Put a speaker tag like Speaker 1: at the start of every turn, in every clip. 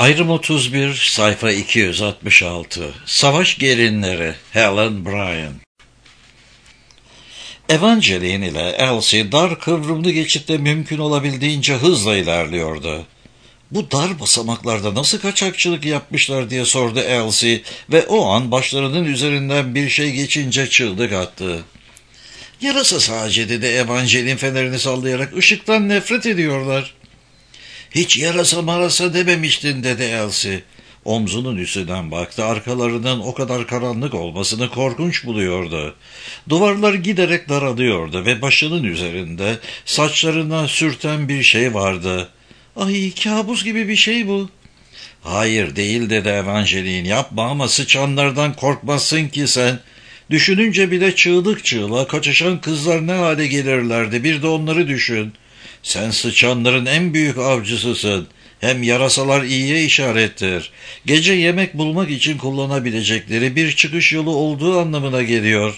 Speaker 1: Ayrım 31, sayfa 266. Savaş gerinleri, Helen Bryan. Evangeline ile Elsie dar kıvrımlı geçitte mümkün olabildiğince hızla ilerliyordu. "Bu dar basamaklarda nasıl kaçakçılık yapmışlar?" diye sordu Elsie ve o an başlarının üzerinden bir şey geçince çığlık attı. "Yarasa sadece," dedi Evangeline fenerini sallayarak, "ışıktan nefret ediyorlar." "Hiç yarasa marasa dememiştin," dedi Elsie. Omzunun üstünden baktı. Arkalarının o kadar karanlık olmasını korkunç buluyordu. Duvarlar giderek daralıyordu ve başının üzerinde saçlarına sürten bir şey vardı. "Ay, kabus gibi bir şey bu." "Hayır değil," dedi Evangeline. "Yapma ama sıçanlardan korkmazsın ki sen. Düşününce bile çığlık çığlığa kaçışan kızlar ne hale gelirlerdi, bir de onları düşün. Sen sıçanların en büyük avcısısın. Hem yarasalar iyiye işarettir. Gece yemek bulmak için kullanabilecekleri bir çıkış yolu olduğu anlamına geliyor."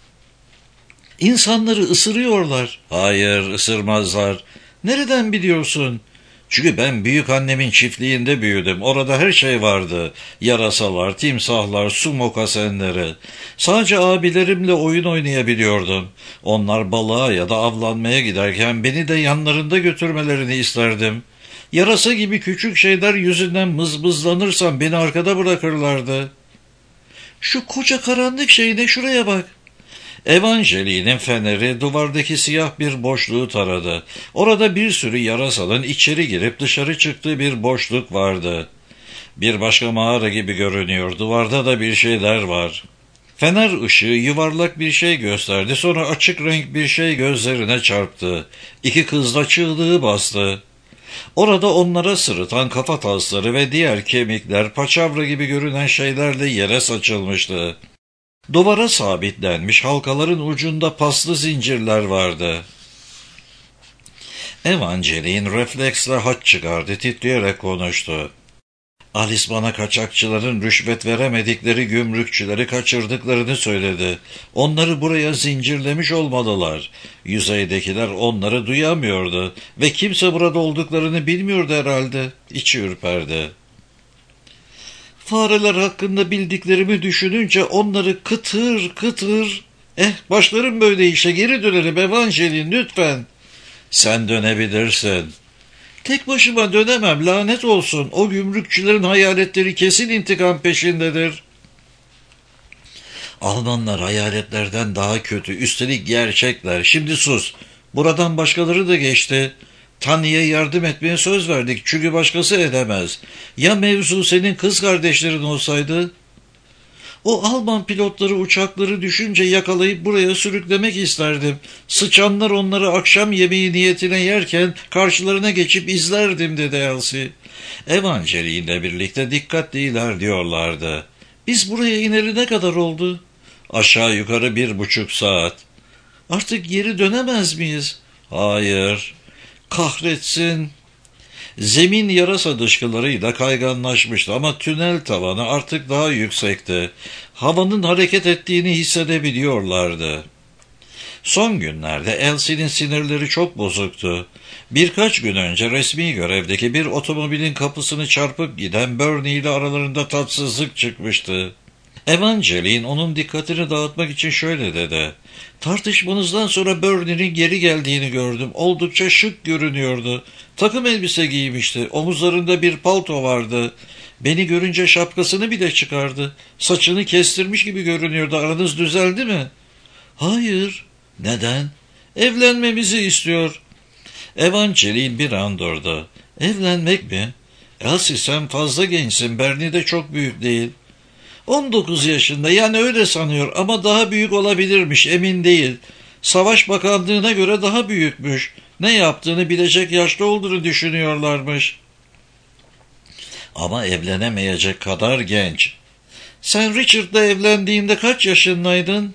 Speaker 1: "İnsanları ısırıyorlar." "Hayır, ısırmazlar." "Nereden biliyorsun?" "Çünkü ben büyük annemin çiftliğinde büyüdüm. Orada her şey vardı. Yarasalar, timsahlar, su mokasenleri. Sadece abilerimle oyun oynayabiliyordum. Onlar balığa ya da avlanmaya giderken beni de yanlarında götürmelerini isterdim. Yarasa gibi küçük şeyler yüzünden mızmızlanırsam beni arkada bırakırlardı." "Şu koca karanlık şeyine, şuraya bak." Evangeline'in feneri duvardaki siyah bir boşluğu taradı. Orada bir sürü yarasanın içeri girip dışarı çıktığı bir boşluk vardı. Bir başka mağara gibi görünüyor. Duvarda da bir şeyler var. Fener ışığı yuvarlak bir şey gösterdi. Sonra açık renk bir şey gözlerine çarptı. İki kız da çığlığı bastı. Orada onlara sırıtan kafatasları ve diğer kemikler, paçavra gibi görünen şeylerle yere saçılmıştı. Duvara sabitlenmiş halkaların ucunda paslı zincirler vardı. Evangeline refleksle haç çıkardı, titreyerek konuştu. "Alice bana kaçakçıların rüşvet veremedikleri gümrükçüleri kaçırdıklarını söyledi. Onları buraya zincirlemiş olmalılar. Yüzeydekiler onları duyamıyordu ve kimse burada olduklarını bilmiyordu herhalde." İçi ürperdi. "Fareler hakkında bildiklerimi düşününce onları kıtır kıtır..." Başlarım böyle işe, geri dönelim Evangeline, lütfen." "Sen dönebilirsin." "Tek başıma dönemem, lanet olsun. O gümrükçülerin hayaletleri kesin intikam peşindedir." "Almanlar hayaletlerden daha kötü, üstelik gerçekler. Şimdi sus. Buradan başkaları da geçti. Tanrı'ya yardım etmeye söz verdik çünkü başkası edemez. Ya mevzu senin kız kardeşlerin olsaydı?" "O Alman pilotları uçakları düşünce yakalayıp buraya sürüklemek isterdim. Sıçanlar onları akşam yemeği niyetine yerken karşılarına geçip izlerdim," dedi Elsie. Evangeline ile birlikte dikkatli ilerliyorlardı. "Biz buraya ineli ne kadar oldu?" "Aşağı yukarı 1,5 saat." "Artık geri dönemez miyiz?" "Hayır." "Kahretsin." Zemin yarasa dışkılarıyla kayganlaşmıştı ama tünel tavanı artık daha yüksekti. Havanın hareket ettiğini hissedebiliyorlardı. Son günlerde Elsie'nin sinirleri çok bozuktu. Birkaç gün önce resmi görevdeki bir otomobilin kapısını çarpıp giden Bernie ile aralarında tatsızlık çıkmıştı. Evangeline onun dikkatini dağıtmak için şöyle dedi. "Tartışmanızdan sonra Bernie'nin geri geldiğini gördüm. Oldukça şık görünüyordu. Takım elbise giymişti. Omuzlarında bir palto vardı. Beni görünce şapkasını bile çıkardı. Saçını kestirmiş gibi görünüyordu. Aranız düzeldi mi?" "Hayır." "Neden?" "Evlenmemizi istiyor." Evangeline bir an durdu. "Evlenmek mi?" "Elsie, sen fazla gençsin. Bernie de çok büyük değil." 19 yaşında, yani öyle sanıyor ama daha büyük olabilirmiş, emin değil. Savaş Bakanlığı'na göre daha büyükmüş. Ne yaptığını bilecek yaşta olduğunu düşünüyorlarmış. Ama evlenemeyecek kadar genç. "Sen Richard'la evlendiğinde kaç yaşındaydın?"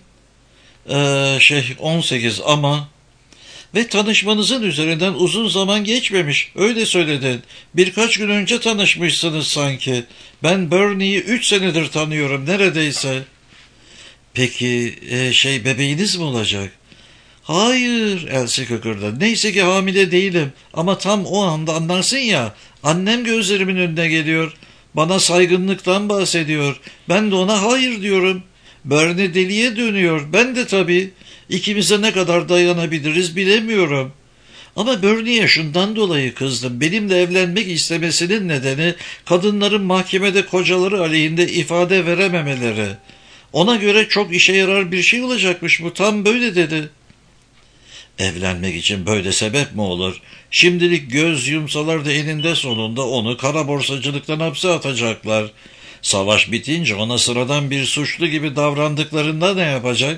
Speaker 1: 18 ama... "Ve tanışmanızın üzerinden uzun zaman geçmemiş. Öyle söyledin. Birkaç gün önce tanışmışsınız sanki. Ben Bernie'yi 3 senedir tanıyorum neredeyse." "Peki bebeğiniz mi olacak?" "Hayır," Elsie kıkırdı. "Neyse ki hamile değilim. Ama tam o anda anlarsın ya, Annem gözlerimin önüne geliyor. Bana saygınlıktan bahsediyor. Ben de ona hayır diyorum. Bernie deliye dönüyor. Ben de tabii. İkimize ne kadar dayanabiliriz bilemiyorum. Ama Bernie'ye şundan dolayı kızdım. Benimle evlenmek istemesinin nedeni kadınların mahkemede kocaları aleyhinde ifade verememeleri. Ona göre çok işe yarar bir şey olacakmış bu. Tam böyle dedi. Evlenmek için böyle sebep mi olur? Şimdilik göz yumsalar da eninde sonunda onu kara borsacılıktan hapse atacaklar. Savaş bitince ona sıradan bir suçlu gibi davrandıklarında ne yapacak?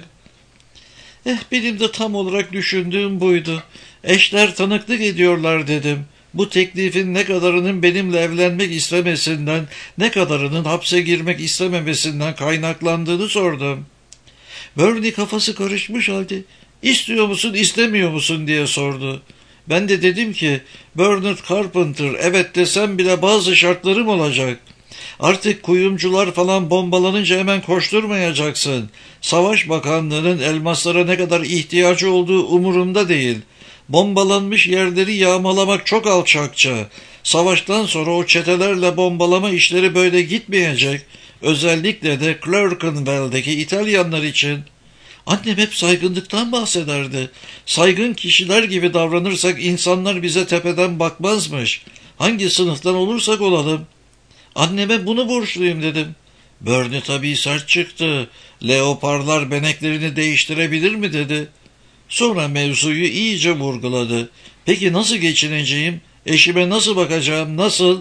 Speaker 1: Benim de tam olarak düşündüğüm buydu. Eşler tanıklık ediyorlar dedim. Bu teklifin ne kadarının benimle evlenmek istemesinden, ne kadarının hapse girmek istememesinden kaynaklandığını sordum. Bernie kafası karışmış halde, İstiyor musun, istemiyor musun diye sordu. Ben de dedim ki, Bernard Carpenter, evet desem bile bazı şartlarım olacak. Artık kuyumcular falan bombalanınca hemen koşturmayacaksın. Savaş Bakanlığı'nın elmaslara ne kadar ihtiyacı olduğu umurumda değil. Bombalanmış yerleri yağmalamak çok alçakça. Savaştan sonra o çetelerle bombalama işleri böyle gitmeyecek. Özellikle de Clerkenwell'deki İtalyanlar için. Annem hep saygınlıktan bahsederdi. Saygın kişiler gibi davranırsak insanlar bize tepeden bakmazmış. Hangi sınıftan olursak olalım. Anneme bunu borçluyum dedim. Bernie tabii sert çıktı. Leoparlar beneklerini değiştirebilir mi dedi. Sonra mevzuyu iyice vurguladı. Peki nasıl geçineceğim? Eşime nasıl bakacağım? Nasıl?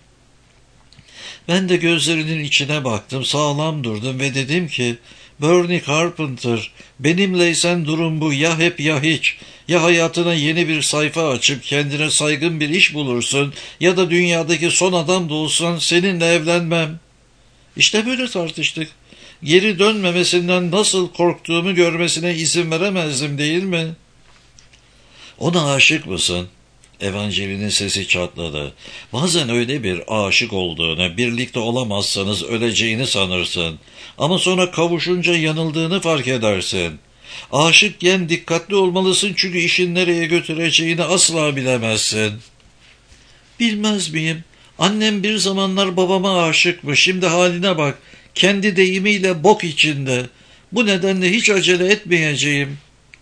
Speaker 1: Ben de gözlerinin içine baktım, sağlam durdum ve dedim ki, Bernie Carpenter, benimleysen durum bu, ya hep ya hiç. Ya hayatına yeni bir sayfa açıp kendine saygın bir iş bulursun ya da dünyadaki son adam da olsan seninle evlenmem. İşte böyle tartıştık. Geri dönmemesinden nasıl korktuğumu görmesine izin veremezdim değil mi? Ona aşık mısın? Evangelinin sesi çatladı. Bazen öyle bir aşık olduğunu, birlikte olamazsanız öleceğini sanırsın. Ama sonra kavuşunca yanıldığını fark edersin. Aşıkken dikkatli olmalısın çünkü işin nereye götüreceğini asla bilemezsin. Bilmez miyim? Annem bir zamanlar babama aşıkmış. Şimdi haline bak. Kendi deyimiyle bok içinde. Bu nedenle hiç acele etmeyeceğim.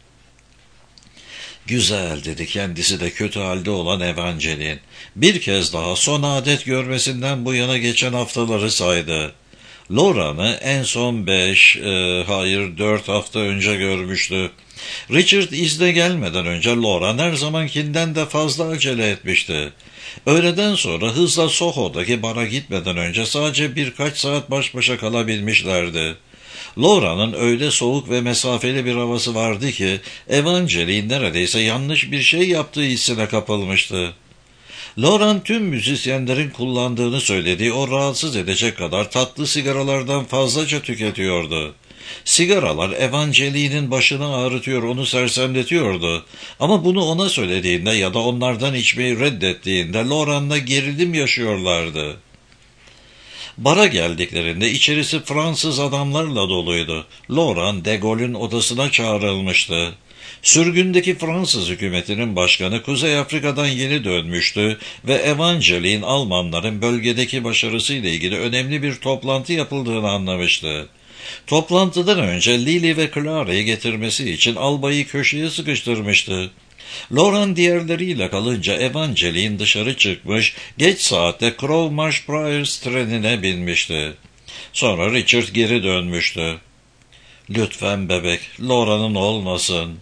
Speaker 1: Güzel dedi kendisi de kötü halde olan Evangelin. Bir kez daha son adet görmesinden bu yana geçen haftaları saydı. Laura'nı en son 4 hafta önce görmüştü. Richard izne gelmeden önce Laura her zamankinden de fazla acele etmişti. Öğleden sonra hızla Soho'daki bara gitmeden önce sadece birkaç saat baş başa kalabilmişlerdi. Laura'nın öyle soğuk ve mesafeli bir havası vardı ki Evangeline neredeyse yanlış bir şey yaptığı hissine kapılmıştı. Laurent tüm müzisyenlerin kullandığını söylediği o rahatsız edecek kadar tatlı sigaralardan fazlaca tüketiyordu. Sigaralar Evangeline'in başını ağrıtıyor, onu sersemletiyordu. Ama bunu ona söylediğinde ya da onlardan içmeyi reddettiğinde Laurent'la gerilim yaşıyorlardı. Bara geldiklerinde içerisi Fransız adamlarla doluydu. Laurent de Gaulle'ün odasına çağrılmıştı. Sürgündeki Fransız hükümetinin başkanı Kuzey Afrika'dan yeni dönmüştü ve Evangeline Almanların bölgedeki başarısıyla ilgili önemli bir toplantı yapıldığını anlamıştı. Toplantıdan önce Lily ve Clara'yı getirmesi için albayı köşeye sıkıştırmıştı. Laurent diğerleriyle kalınca Evangeline dışarı çıkmış, geç saatte Crowmarsh Priors trenine binmişti. Sonra Richard geri dönmüştü. "Lütfen bebek, Laura'nın olmasın."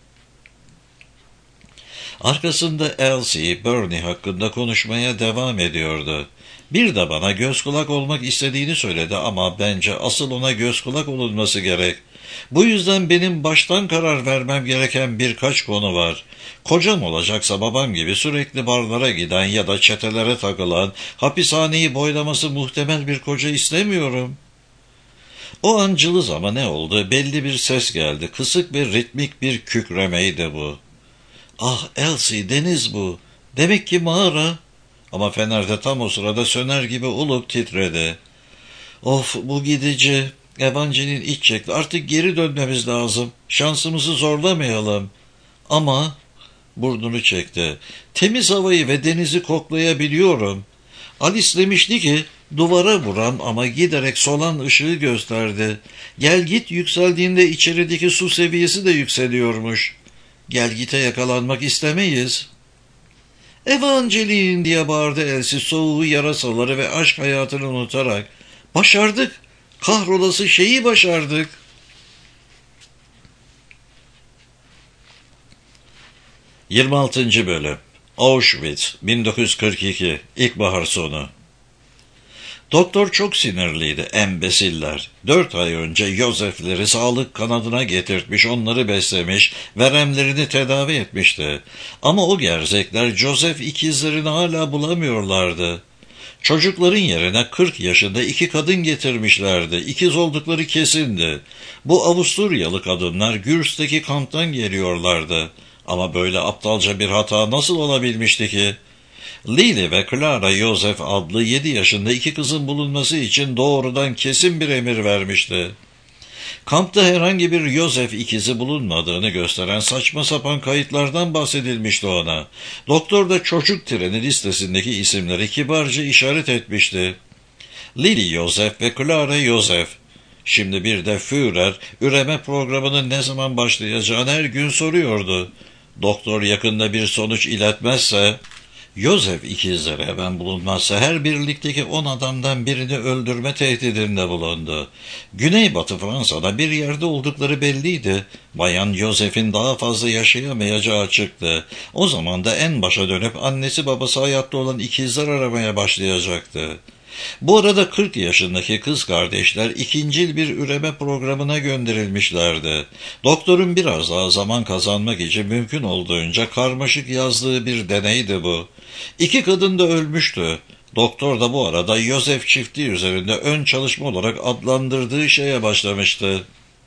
Speaker 1: Arkasında Elsie, Bernie hakkında konuşmaya devam ediyordu. Bir de bana göz kulak olmak istediğini söyledi ama bence asıl ona göz kulak olunması gerek. Bu yüzden benim baştan karar vermem gereken birkaç konu var. Kocam olacaksa babam gibi sürekli barlara giden ya da çetelere takılan, hapishaneyi boylaması muhtemel bir koca istemiyorum. O an cılız ama ne oldu? Belli bir ses geldi. Kısık ve ritmik bir kükremeydi bu. Ah Elsie, deniz bu. Demek ki mağara. Ama fenerde tam o sırada söner gibi ulup titredi. Of, bu gidici. Evangelin iç çekti. Artık geri dönmemiz lazım. Şansımızı zorlamayalım. Ama Burnunu çekti. Temiz havayı ve denizi koklayabiliyorum. Alice demişti ki duvara vuran ama giderek solan ışığı gösterdi. Gel git yükseldiğinde içerideki su seviyesi de yükseliyormuş. Gel gite yakalanmak istemeyiz. Evangeline diye bağırdı Elsie soğuğu, yarasaları ve aşk hayatını unutarak. Başardık. Kahrolası şeyi başardık. 26. Bölüm Auschwitz 1942 İlkbahar sonu. Doktor çok sinirliydi, embesiller. 4 ay önce Joseph'leri sağlık kanadına getirtmiş, onları beslemiş, veremlerini tedavi etmişti. Ama o gerzekler Joseph ikizlerini hala bulamıyorlardı. Çocukların yerine 40 yaşında 2 kadın getirmişlerdi. İkiz oldukları kesindi. Bu Avusturyalı kadınlar Gürs'teki kamptan geliyorlardı. Ama böyle aptalca bir hata nasıl olabilmişti ki? Lily ve Clara Joseph adlı 7 yaşında 2 kızın bulunması için doğrudan kesin bir emir vermişti. Kampta herhangi bir Joseph ikizi bulunmadığını gösteren saçma sapan kayıtlardan bahsedilmişti ona. Doktor da çocuk treni listesindeki isimleri kibarca işaret etmişti. Lily Joseph ve Clara Joseph. Şimdi bir de Führer, üreme programının ne zaman başlayacağını her gün soruyordu. Doktor yakında bir sonuç iletmezse, Joseph ikizleri hemen bulunmazsa her birlikteki 10 adamdan birini öldürme tehdidinde bulundu. Güneybatı Fransa'da bir yerde oldukları belliydi. Bayan Joseph'in daha fazla yaşayamayacağı açıktı. O zaman da en başa dönüp annesi babası hayatta olan ikizler aramaya başlayacaktı. Bu arada 40 yaşındaki kız kardeşler ikincil bir üreme programına gönderilmişlerdi. Doktorun biraz daha zaman kazanmak için mümkün olduğunca karmaşık yazdığı bir deneydi bu. 2 kadın da ölmüştü. Doktor da bu arada Joseph çiftliği üzerinde ön çalışma olarak adlandırdığı şeye başlamıştı.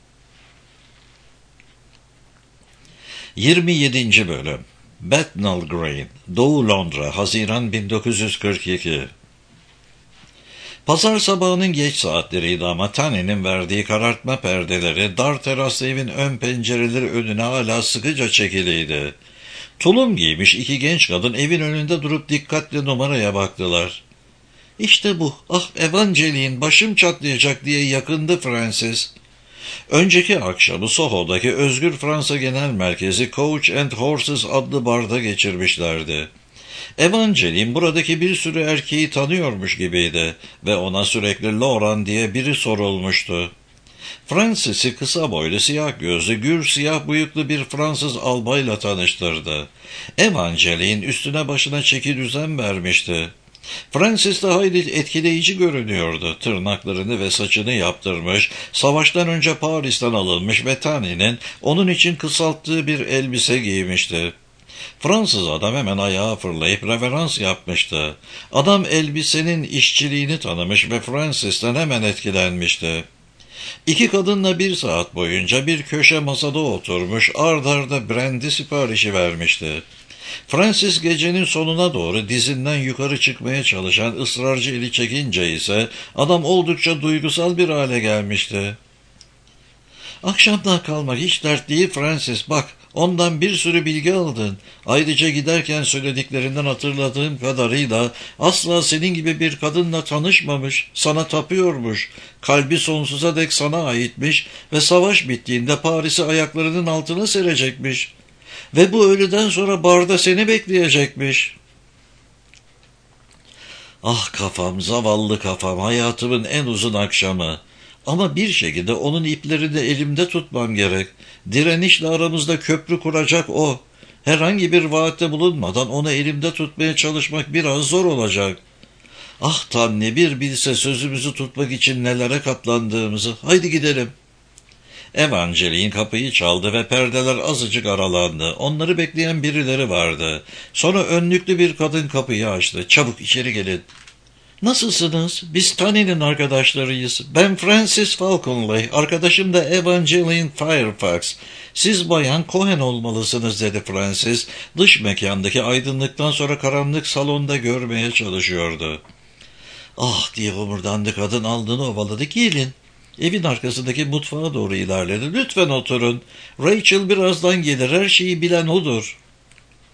Speaker 1: 27. Bölüm Bethnal Green, Doğu Londra, Haziran 1942. Pazar sabahının geç saatleriydi ama Taney'nin verdiği karartma perdeleri dar teraslı evin ön pencereleri önüne hala sıkıca çekiliydi. Tulum giymiş 2 genç kadın evin önünde durup dikkatle numaraya baktılar. İşte bu, ah Evangeline başım çatlayacak diye yakındı Francis. Önceki akşamı Soho'daki Özgür Fransa Genel Merkezi Coach and Horses adlı barda geçirmişlerdi. Evangeline buradaki bir sürü erkeği tanıyormuş gibiydi ve ona sürekli Laurent diye biri sorulmuştu. Francis'i kısa boylu, siyah gözlü, gür siyah bıyıklı bir Fransız albayla tanıştırdı. Evangeline üstüne başına çeki düzen vermişti. Francis de hayli etkileyici görünüyordu. Tırnaklarını ve saçını yaptırmış, savaştan önce Paris'ten alınmış ve Taney'nin onun için kısalttığı bir elbise giymişti. Fransız adam hemen ayağa fırlayıp reverans yapmıştı. Adam elbisenin işçiliğini tanımış ve Francis'ten hemen etkilenmişti. 2 kadınla 1 saat boyunca bir köşe masada oturmuş, ard arda brandy siparişi vermişti. Francis gecenin sonuna doğru dizinden yukarı çıkmaya çalışan ısrarcı eli çekince ise adam oldukça duygusal bir hale gelmişti. Akşamdan kalmak hiç dert değil Francis, bak ondan bir sürü bilgi aldın. Ayrıca giderken söylediklerinden hatırladığım kadarıyla asla senin gibi bir kadınla tanışmamış, sana tapıyormuş, kalbi sonsuza dek sana aitmiş ve savaş bittiğinde Paris'i ayaklarının altına serecekmiş. Ve bu öğleden sonra barda seni bekleyecekmiş. Ah kafam, zavallı kafam, hayatımın en uzun akşamı. Ama bir şekilde onun iplerini elimde tutmam gerek. Direnişle aramızda köprü kuracak o. Herhangi bir vaatte bulunmadan onu elimde tutmaya çalışmak biraz zor olacak. Ah Tanrı, bir bilse sözümüzü tutmak için nelere katlandığımızı. Haydi gidelim. Evangeline kapıyı çaldı ve perdeler azıcık aralandı. Onları bekleyen birileri vardı. Sonra önlüklü bir kadın kapıyı açtı. Çabuk içeri gelin. Nasılsınız? Biz Taney'nin arkadaşlarıyız. Ben Francis Falconley, arkadaşım da Evangeline Fairfax. Siz bayan Cohen olmalısınız dedi Francis. Dış mekandaki aydınlıktan sonra karanlık salonda görmeye çalışıyordu. Ah diye homurdandı kadın, aldığını ovaladı. Gelin. Evin arkasındaki mutfağa doğru ilerledi. Lütfen oturun. Rachel birazdan gelir. Her şeyi bilen odur.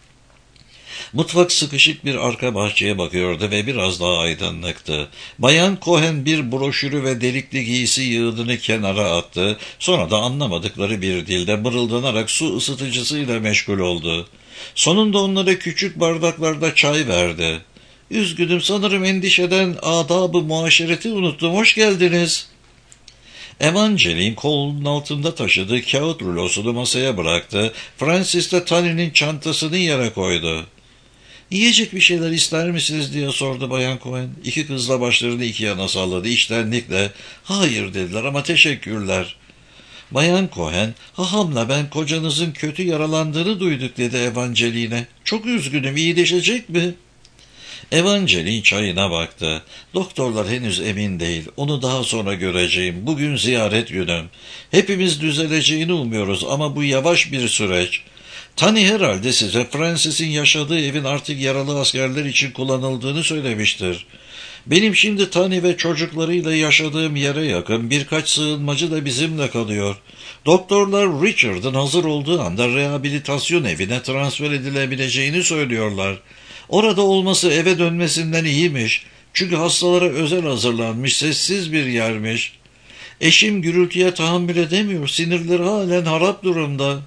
Speaker 1: Mutfak sıkışık bir arka bahçeye bakıyordu ve biraz daha aydınlıktı. Bayan Cohen bir broşürü ve delikli giysi yığınını kenara attı. Sonra da anlamadıkları bir dilde mırıldanarak su ısıtıcısıyla meşgul oldu. Sonunda onlara küçük bardaklarda çay verdi. "Üzgünüm, sanırım endişeden adab-ı muaşereti unuttum. Hoş geldiniz." Evangeline kolunun altında taşıdığı kağıt rulosunu masaya bıraktı. Francis de Tanny'nin çantasını yere koydu. "Yiyecek bir şeyler ister misiniz?" diye sordu Bayan Cohen. İki kız da başlarını iki yana salladı içtenlikle. "Hayır," dediler, "ama teşekkürler." Bayan Cohen, "Hahamla ben kocanızın kötü yaralandığını duyduk," dedi Evangeline. "Çok üzgünüm, iyileşecek mi?" Evangeline çayına baktı. "Doktorlar henüz emin değil. Onu daha sonra göreceğim. Bugün ziyaret günüm. Hepimiz düzeleceğini umuyoruz ama bu yavaş bir süreç. Tani herhalde size Francis'in yaşadığı evin artık yaralı askerler için kullanıldığını söylemiştir. Benim şimdi Tani ve çocuklarıyla yaşadığım yere yakın birkaç sığınmacı da bizimle kalıyor. Doktorlar Richard'ın hazır olduğu anda rehabilitasyon evine transfer edilebileceğini söylüyorlar. Orada olması eve dönmesinden iyiymiş. Çünkü hastalara özel hazırlanmış, sessiz bir yermiş. Eşim gürültüye tahammül edemiyor. Sinirleri halen harap durumda."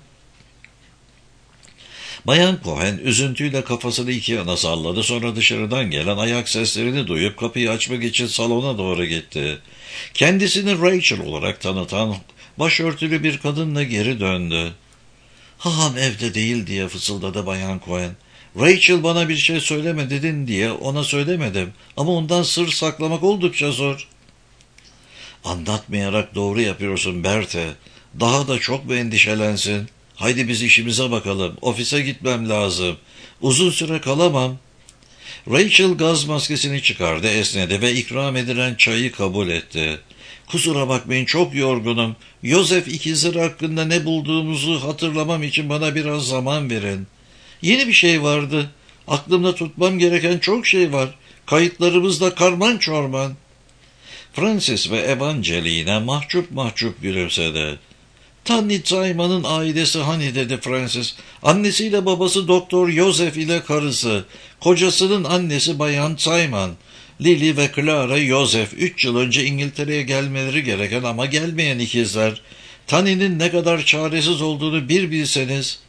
Speaker 1: Bayan Cohen üzüntüyle kafasını iki yana salladı. Sonra dışarıdan gelen ayak seslerini duyup kapıyı açmak için salona doğru gitti. Kendisini Rachel olarak tanıtan başörtülü bir kadınla geri döndü. "Haham evde değil," diye fısıldadı Bayan Cohen. "Rachel bana bir şey söyleme dedin diye ona söylemedim. Ama ondan sır saklamak oldukça zor." "Anlatmayarak doğru yapıyorsun Berthe. Daha da çok mu endişelensin? Haydi biz işimize bakalım. Ofise gitmem lazım. Uzun süre kalamam." Rachel gaz maskesini çıkardı, esnedi ve ikram edilen çayı kabul etti. "Kusura bakmayın, çok yorgunum. Joseph ikizleri hakkında ne bulduğumuzu hatırlamam için bana biraz zaman verin." "Yeni bir şey vardı. Aklımda tutmam gereken çok şey var. Kayıtlarımızda karman çorman." Francis ve Evangeline mahcup mahcup gülümsedi. "Tanny Zayman'ın ailesi hani," dedi Francis. "Annesiyle babası Doktor Joseph ile karısı. Kocasının annesi Bayan Zayman. Lily ve Clara Joseph 3 yıl önce İngiltere'ye gelmeleri gereken ama gelmeyen ikizler. Tanny'nin ne kadar çaresiz olduğunu bir bilseniz."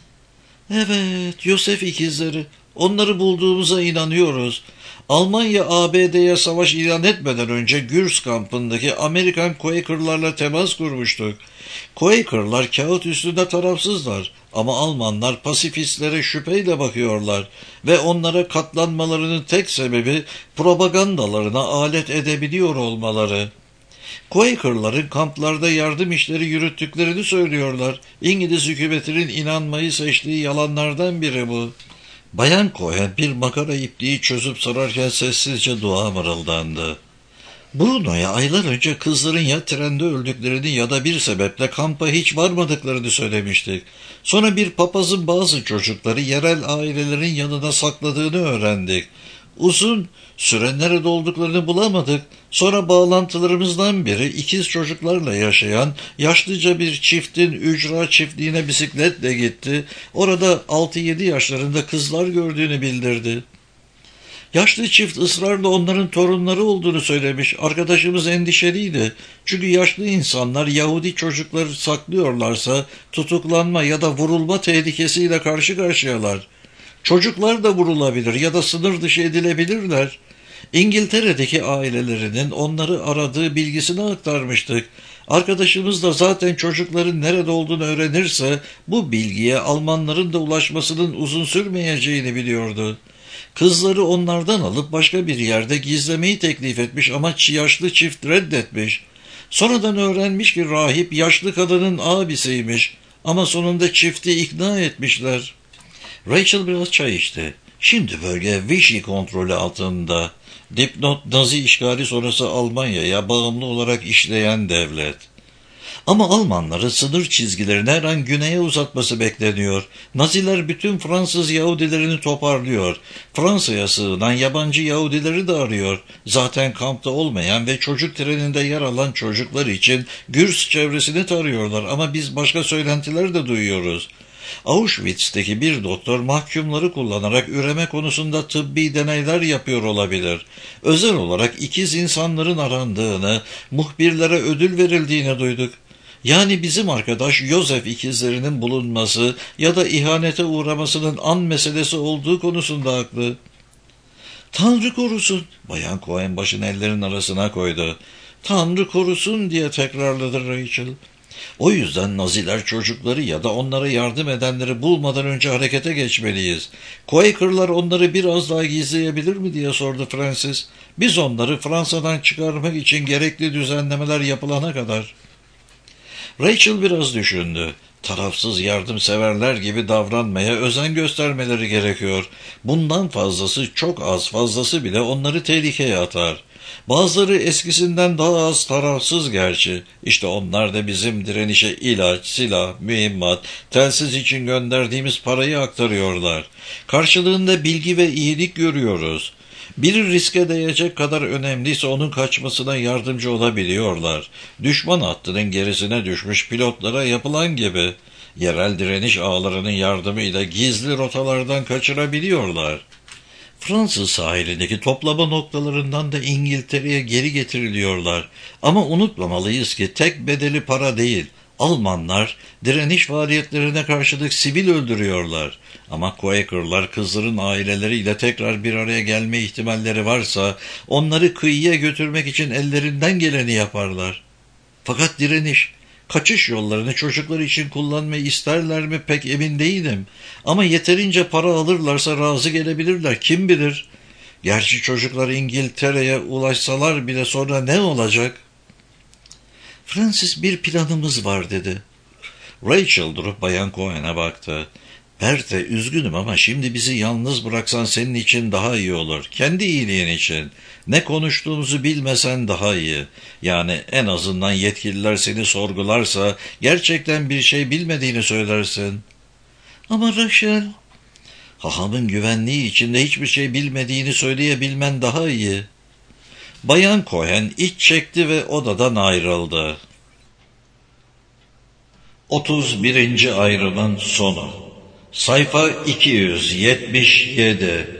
Speaker 1: "Evet, Joseph ikizleri. Onları bulduğumuza inanıyoruz. Almanya ABD'ye savaş ilan etmeden önce Gürs kampındaki Amerikan Quaker'larla temas kurmuştuk. Quaker'lar kağıt üstünde tarafsızlar ama Almanlar pasifistlere şüpheyle bakıyorlar ve onlara katlanmalarının tek sebebi propagandalarına alet edebiliyor olmaları. Quaker'ların kamplarda yardım işleri yürüttüklerini söylüyorlar. İngiliz hükümetinin inanmayı seçtiği yalanlardan biri bu." Bayan Cohen bir makara ipliği çözüp sararken sessizce dua mırıldandı. "Bruno'ya aylar önce kızların ya trende öldüklerini ya da bir sebeple kampa hiç varmadıklarını söylemiştik. Sonra bir papazın bazı çocukları yerel ailelerin yanına sakladığını öğrendik. Uzun süre nerede olduklarını bulamadık. Sonra bağlantılarımızdan biri ikiz çocuklarla yaşayan yaşlıca bir çiftin ücra çiftliğine bisikletle gitti. Orada 6-7 yaşlarında kızlar gördüğünü bildirdi. Yaşlı çift ısrarla onların torunları olduğunu söylemiş. Arkadaşımız endişeliydi. Çünkü yaşlı insanlar Yahudi çocukları saklıyorlarsa tutuklanma ya da vurulma tehlikesiyle karşı karşıyalar. Çocuklar da vurulabilir ya da sınır dışı edilebilirler. İngiltere'deki ailelerinin onları aradığı bilgisini aktarmıştık. Arkadaşımız da zaten çocukların nerede olduğunu öğrenirse bu bilgiye Almanların da ulaşmasının uzun sürmeyeceğini biliyordu. Kızları onlardan alıp başka bir yerde gizlemeyi teklif etmiş ama yaşlı çift reddetmiş. Sonradan öğrenmiş ki rahip yaşlı kadının abisiymiş ama sonunda çifti ikna etmişler. Rachel biraz çay içti. "Şimdi bölge Vichy kontrolü altında. Dipnot, Nazi işgali sonrası Almanya'ya bağımlı olarak işleyen devlet. Ama Almanların sınır çizgilerini her an güneye uzatması bekleniyor. Naziler bütün Fransız Yahudilerini toparlıyor. Fransa'ya sığınan yabancı Yahudileri de arıyor. Zaten kampta olmayan ve çocuk treninde yer alan çocuklar için Gürs çevresini tarıyorlar ama biz başka söylentiler de duyuyoruz. Auschwitz'teki bir doktor mahkumları kullanarak üreme konusunda tıbbi deneyler yapıyor olabilir. Özel olarak ikiz insanların arandığını, muhbirlere ödül verildiğini duyduk. Yani bizim arkadaş Yosef ikizlerinin bulunması ya da ihanete uğramasının an meselesi olduğu konusunda haklı. Tanrı korusun, Bayan Cohen başını ellerin arasına koydu. Tanrı korusun diye tekrarladı Rachel. O yüzden Naziler çocukları ya da onlara yardım edenleri bulmadan önce harekete geçmeliyiz. Quaker'lar onları biraz daha gizleyebilir mi diye sordu Francis. Biz onları Fransa'dan çıkarmak için gerekli düzenlemeler yapılana kadar. Rachel biraz düşündü. Tarafsız yardımseverler gibi davranmaya özen göstermeleri gerekiyor. Bundan fazlası, çok az fazlası bile onları tehlikeye atar. Bazıları eskisinden daha az tarafsız gerçi. İşte onlar da bizim direnişe ilaç, silah, mühimmat, telsiz için gönderdiğimiz parayı aktarıyorlar. Karşılığında bilgi ve iyilik görüyoruz. Biri riske değecek kadar önemliyse onun kaçmasına yardımcı olabiliyorlar. Düşman hattının gerisine düşmüş pilotlara yapılan gibi. Yerel direniş ağlarının yardımıyla gizli rotalardan kaçırabiliyorlar. Fransız sahilindeki toplama noktalarından da İngiltere'ye geri getiriliyorlar. Ama unutmamalıyız ki tek bedeli para değil. Almanlar direniş faaliyetlerine karşılık sivil öldürüyorlar. Ama Quaker'lar kızların aileleriyle tekrar bir araya gelme ihtimalleri varsa onları kıyıya götürmek için ellerinden geleni yaparlar. Fakat direniş, kaçış yollarını çocuklar için kullanmayı isterler mi pek emin değilim. Ama yeterince para alırlarsa razı gelebilirler, kim bilir. Gerçi çocuklar İngiltere'ye ulaşsalar bile sonra ne olacak? Francis, bir planımız var dedi. Rachel durup Bayan Cohen'e baktı. Berthe, üzgünüm ama şimdi bizi yalnız bıraksan senin için daha iyi olur. Kendi iyiliğin için. Ne konuştuğumuzu bilmesen daha iyi. Yani en azından yetkililer seni sorgularsa gerçekten bir şey bilmediğini söylersin. Ama Rachel, hahamın güvenliği içinde hiçbir şey bilmediğini söyleyebilmen daha iyi. Bayan Cohen iç çekti ve odadan ayrıldı. 31. ayrımın sonu. Sayfa 277.